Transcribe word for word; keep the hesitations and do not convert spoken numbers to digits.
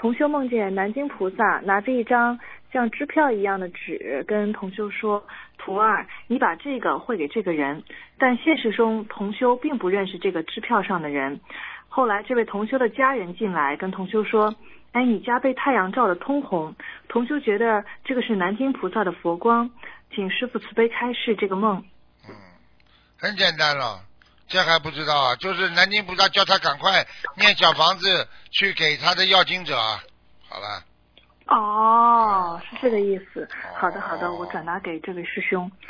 同修梦见南京菩萨拿着一张像支票一样的纸，跟同修说：“徒儿，你把这个汇给这个人。”但现实中，同修并不认识这个支票上的人。后来，这位同修的家人进来，跟同修说：“哎，你家被太阳照得通红。”同修觉得这个是南京菩萨的佛光，请师父慈悲开示这个梦。 嗯，很简单了，这还不知道啊？就是南京菩萨叫他赶快念小房子去给他的要经者。好了。 哦，是这个意思。好的，好的，我转达给这位师兄。